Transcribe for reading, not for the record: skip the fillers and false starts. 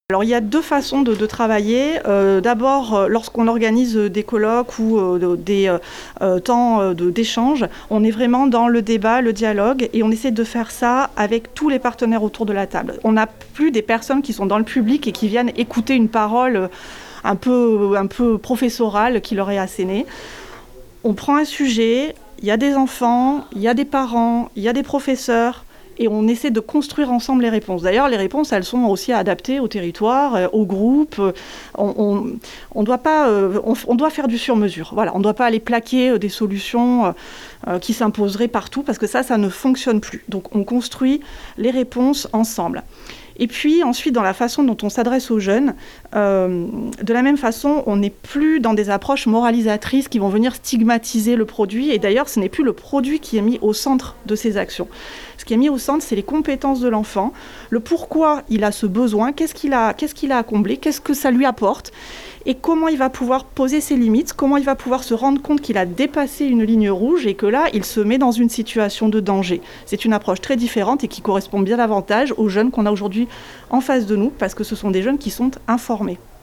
Alors il y a deux façons de travailler. D'abord, lorsqu'on organise des colloques ou des temps d'échange, on est vraiment dans le débat, le dialogue, et on essaie de faire ça avec tous les partenaires autour de la table. On n'a plus des personnes qui sont dans le public et qui viennent écouter une parole un peu professorale qui leur est assénée. On prend un sujet, il y a des enfants, il y a des parents, il y a des professeurs, et on essaie de construire ensemble les réponses. D'ailleurs, les réponses, elles sont aussi adaptées au territoire, au groupe. On doit faire du sur-mesure. Voilà, on ne doit pas aller plaquer des solutions qui s'imposeraient partout, parce que ça ne fonctionne plus. Donc, on construit les réponses ensemble. Et puis ensuite, dans la façon dont on s'adresse aux jeunes, de la même façon, on n'est plus dans des approches moralisatrices qui vont venir stigmatiser le produit. Et d'ailleurs, ce n'est plus le produit qui est mis au centre de ces actions. Ce qui est mis au centre, c'est les compétences de l'enfant, le pourquoi il a ce besoin, qu'est-ce qu'il a à combler, qu'est-ce que ça lui apporte, et comment il va pouvoir poser ses limites, comment il va pouvoir se rendre compte qu'il a dépassé une ligne rouge et que là, il se met dans une situation de danger. C'est une approche très différente et qui correspond bien davantage aux jeunes qu'on a aujourd'hui en face de nous, parce que ce sont des jeunes qui sont informés.